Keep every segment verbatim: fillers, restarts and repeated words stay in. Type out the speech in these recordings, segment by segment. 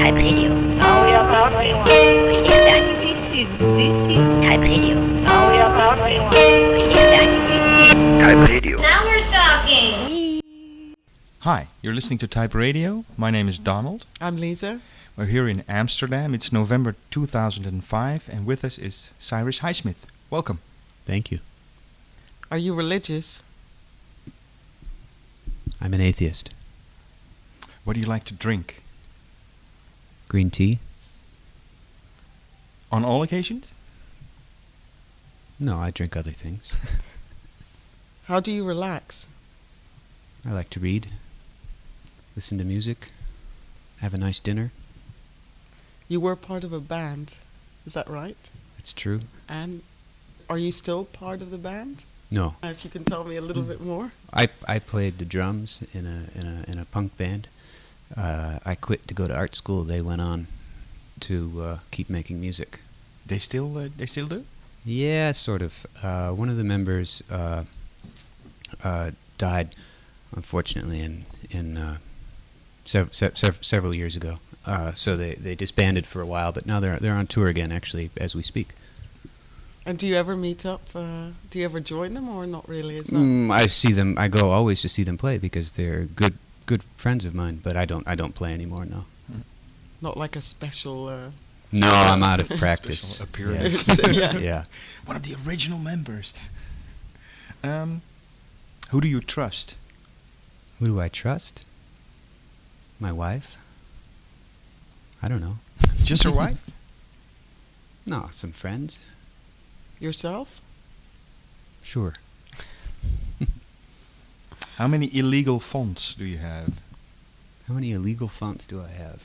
Type Radio. Now we are talking. We hear that. This is, this is Type Radio. Now we are talking. We hear that. Type Radio. Now we're talking. Hi, you're listening to Type Radio. My name is Donald. I'm Lisa. We're here in Amsterdam. It's November two thousand five, and with us is Cyrus Highsmith. Welcome. Thank you. Are you religious? I'm an atheist. What do you like to drink? Green tea? On all occasions? No, I drink other things. How do you relax? I like to read, listen to music, have a nice dinner. You were part of a band, is that right? That's true. And are you still part of the band? No, Uh, If you can tell me a little bit more. I I played the drums in a in a in a punk band. Uh, I quit to go to art school. They went on to uh, keep making music. They still, uh, they still do? Yeah, sort of. Uh, one of the members uh, uh, died, unfortunately, in in uh, sev- sev- sev- several years ago. Uh, so they, they disbanded for a while, but now they're they're on tour again, actually, as we speak. And do you ever meet up? Uh, do you ever join them or not really? Is that Mm, I see them. I go always to see them play because they're good good friends of mine. But I don't I don't play anymore. No. not like a special? Uh, No, I'm out of practice. Special appearance. Yes. Yeah. Yeah. One of the original members. um, who do you trust? Who do I trust? My wife. I don't know. Just your wife? No, some friends. yourself? Sure. How many illegal fonts do you have? How many illegal fonts do I have?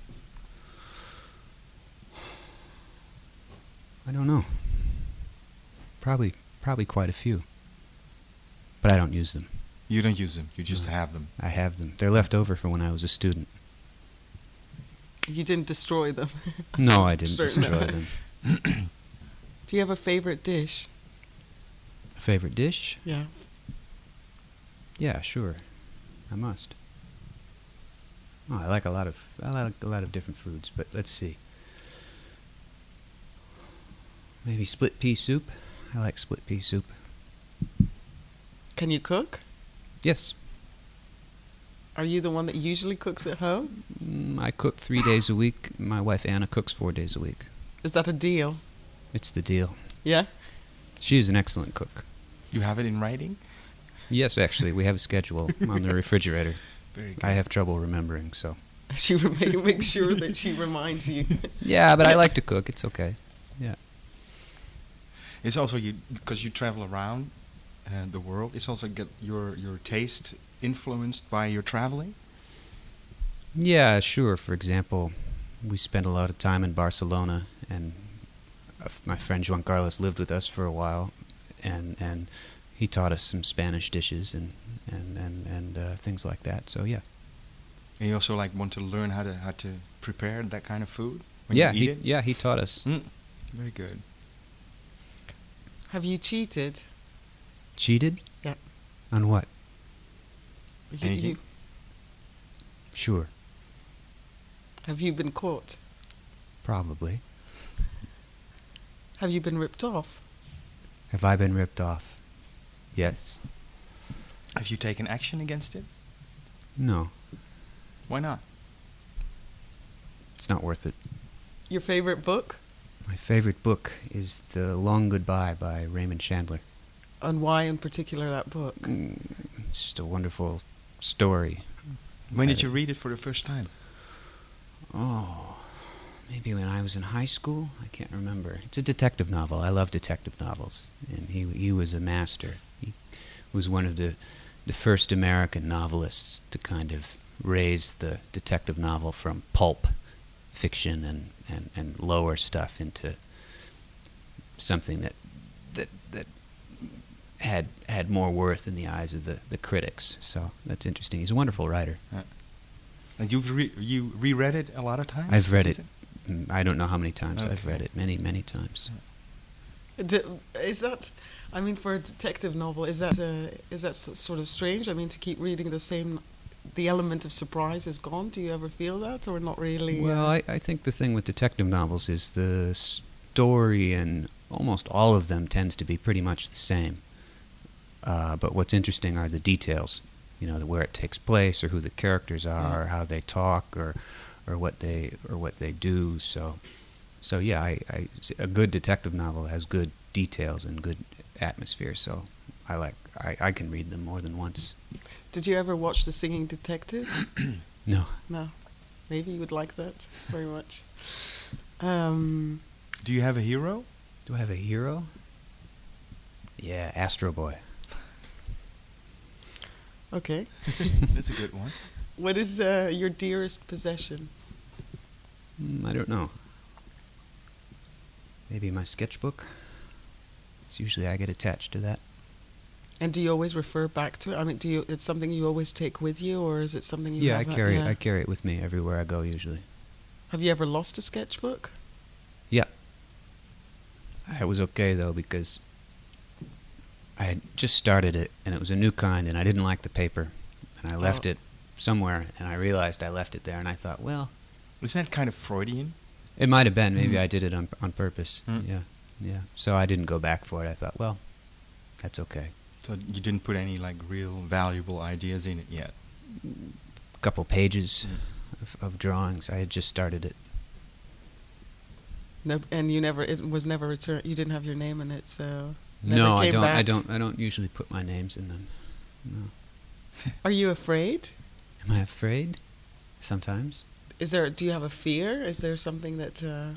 I don't know. Probably, probably quite a few. But I don't use them. You don't use them. You just No. have them. I have them. They're left over from when I was a student. You didn't destroy them. No, I didn't Sure, no. destroy them. Do you have a favorite dish? A favorite dish? Yeah. Yeah, sure. I must. Oh, I like a lot of I like a lot of different foods, but let's see. Maybe split pea soup. I like split pea soup. Can you cook? Yes. Are you the one that usually cooks at home? Mm, I cook three days a week. My wife Anna cooks four days a week. Is that a deal? It's the deal. Yeah. She is an excellent cook. You have it in writing? Yes, actually, we have a schedule on the refrigerator. Very good. I have trouble remembering, so. She will make, make sure that she reminds you. Yeah, but I like to cook. It's okay. Yeah. It's also you because you travel around uh, the world. It's also get your your taste influenced by your traveling. Yeah, sure. For example, we spent a lot of time in Barcelona, and uh, f- my friend Juan Carlos lived with us for a while, and and he taught us some Spanish dishes and and and and uh, things like that. So yeah. And you also like want to learn how to how to prepare that kind of food when Yeah, you eat he it. yeah he taught us. Mm. Very good. Have you cheated? Cheated? Yeah. On what? You, Anything? you, Sure, have you been caught? probably. Have you been ripped off? Have I been ripped off? Yes. Have you taken action against it? No, Why not? it's not worth it. Your favorite book? My favorite book is The Long Goodbye by Raymond Chandler. And why in particular that book? Mm, it's just a wonderful story. When did Uh, you read it for the first time? Oh, maybe when I was in high school? I can't remember. It's a detective novel. I love detective novels. And he he was a master. He was one of the, the first American novelists to kind of raise the detective novel from pulp fiction and, and, and lower stuff into something that that that had had more worth in the eyes of the, the critics. So that's interesting. He's a wonderful writer. And you've re- you reread it a lot of times? I've read Is it. Mm, I don't know how many times I've Okay. read it. Many, many times. D- is that, I mean, for a detective novel, is that uh, is that s- sort of strange? I mean, to keep reading the same the element of surprise is gone. Do you ever feel that, or not really? Well, uh, I, I think the thing with detective novels is the story, and almost all of them tends to be pretty much the same. Uh, but what's interesting are the details, you know, the, where it takes place, or who the characters are, or how they talk, or or what they or what they do. So, so yeah, I, I, a good detective novel has good details and good atmosphere. So, I like I, I can read them more than once. Did you ever watch The Singing Detective? No. No. Maybe you would like that very much. Um, Do you have a hero? Do I have a hero? Yeah, Astro Boy. okay. That's a good one. What is uh, your dearest possession? Mm, I don't know. Maybe my sketchbook. It's usually I get attached to that. And do you always refer back to it? I mean, do you? It's something you always take with you, or is it something you? Yeah, I have at- carry yeah. it. I carry it with me everywhere I go usually. Have you ever lost a sketchbook? Yeah. It was okay though because I had just started it and it was a new kind and I didn't like the paper and I left Oh. it somewhere and I realized I left it there and I thought, well, Isn't that kind of Freudian? it might have been. Maybe Mm. I did it on on purpose. Mm. Yeah, yeah. So I didn't go back for it. I thought, well, that's okay. So you didn't put any like real valuable ideas in it yet. A couple pages Mm. of, of drawings. I had just started it. No, and you never. It was never returned. You didn't have your name in it, so. Never No, I came don't. I back. don't. I don't usually put my names in them. No. Are you afraid? Am I afraid? Sometimes. Is there? Do you have a fear? Is there something that? Uh,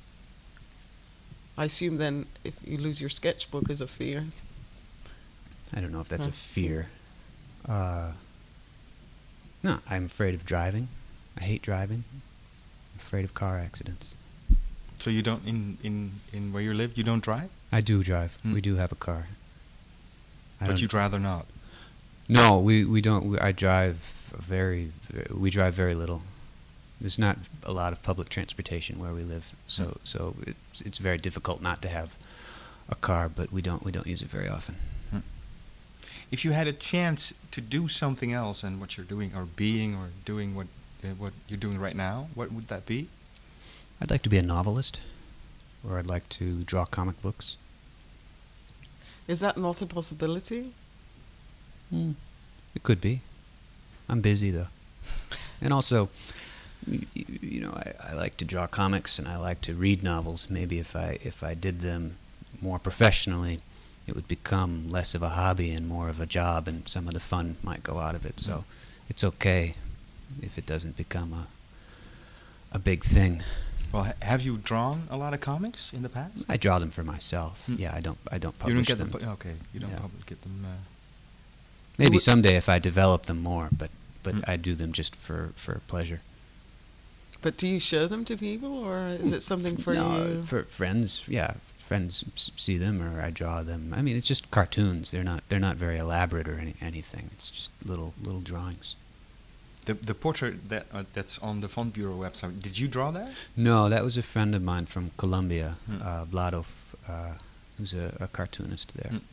I assume then, if you lose your sketchbook, is a fear. I don't know if that's Huh. a fear. Uh, no, I'm afraid of driving. I hate driving. I'm afraid of car accidents. So you don't in in in where you live, you don't drive, I do drive. Hmm. We do have a car. I but don't- you'd rather not. No, we we don't. We, I drive very. We drive very little. There's not a lot of public transportation where we live, so Hmm. so it's it's very difficult not to have a car. But we don't we don't use it very often. If you had a chance to do something else than what you're doing, or being, or doing what uh, what you're doing right now, what would that be? I'd like to be a novelist, or I'd like to draw comic books. Is that not a possibility? Mm. It could be. I'm busy though, and also, you, you know, I, I like to draw comics and I like to read novels. Maybe if I if I did them more professionally, it would become less of a hobby and more of a job, and some of the fun might go out of it. So, Mm. it's okay if it doesn't become a a big thing. Well, ha- have you drawn a lot of comics in the past? I draw them for myself. Mm. Yeah, I don't I don't You publish don't get them. them. pu- okay, you don't Yeah. public get them. Uh, Maybe would- someday if I develop them more, but but Mm. I do them just for for pleasure. But do you show them to people, or is it something for no, you? for friends, yeah, friends s- see them or I draw them. I mean, it's just cartoons. They're not they're not very elaborate or any, anything. It's just little little drawings. the the portrait that uh, that's on the Font Bureau website. Did you draw that? No, that was a friend of mine from Colombia, Hmm. uh, Vlado, uh, who's a, a cartoonist there. Mm.